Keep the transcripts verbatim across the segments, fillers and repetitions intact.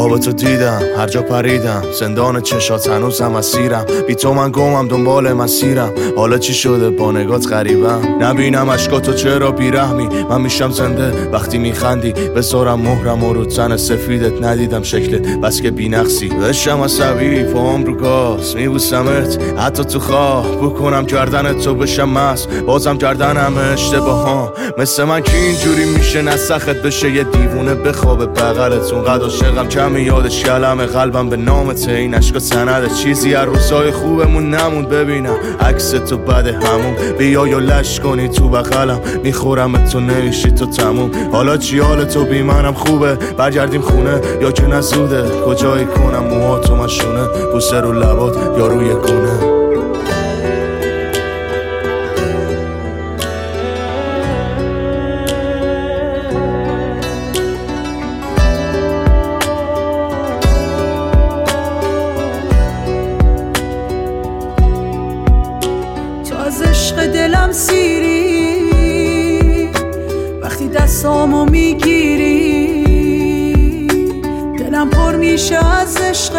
خواب تو دیدم هر جا پریدم، زندان چشات هنوزم اسیرم، بی تو من گمم دنبال مسیرم. حالا چی شده با نگات غریبم، نبینم اشکاتو چرا بیرحمی. من میشم زنده وقتی میخندی، بذارم مهرم و رو تن سفیدت، ندیدم شکلت بس که بی نقصی. بشم عصبی پاهم رو گاز میبوسمت، حتی تو خواه بکنم گردنت تو بشم مست، بازم گردنم اشتباهام. مثل من که اینجوری میشه نسخت بشه یه دیوونه بخوابه بغلت. اونقدر عاشقم کمی یادش کلمه، قلبم به نامته این عشق سنده. چیزی از روزای خوبمون نموند، ببینم عکس تو بعد همون. بیا یا لش کنی تو بغلم، میخورم تو نمیشی تو تموم. حالا چی حال تو بی منم خوبه، برگردیم خونه یا که نزوده. کجایی کنم موهاتو مشونه، بوسه رو لبات یا روی گونه. از عشق دلم سیری، وقتی دستامو میگیری دلم پر میشه از عشقت،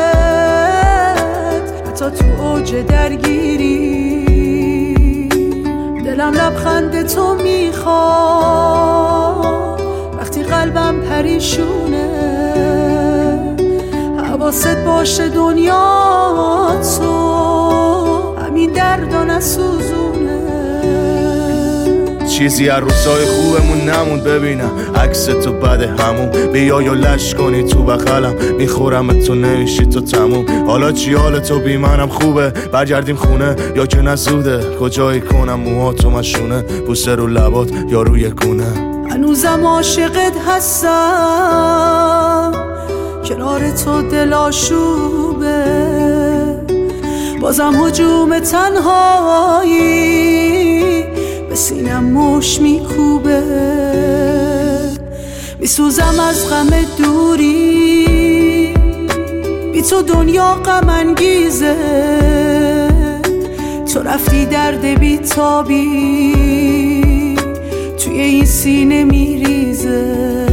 حتی تو اوج درگیری. دلم لبخند تو میخواد وقتی قلبم پریشونه. حواست باشه دنیا تو همین درد و نسوزونه. چیزی از روزای خوبمون نموند، ببینم عکس تو بعد همون. بیا یا لش کنی تو بغلم، میخورم تو نمیشی تو تموم. حالا چی حال تو بی منم خوبه، برگردیم خونه یا که نزوده. کجایی کنم موهاتو مشونه، بوسه رو لبات یا روی گونه. هنوزم عاشقت هستم، کنار تو دل آشوبه. بازم هجوم تنهایی به سینم مش میکوبه. میسوزم از غم دوری، بی تو دنیا غم انگیزه. تو رفتی درد بی تابی توی این سینه میریزه.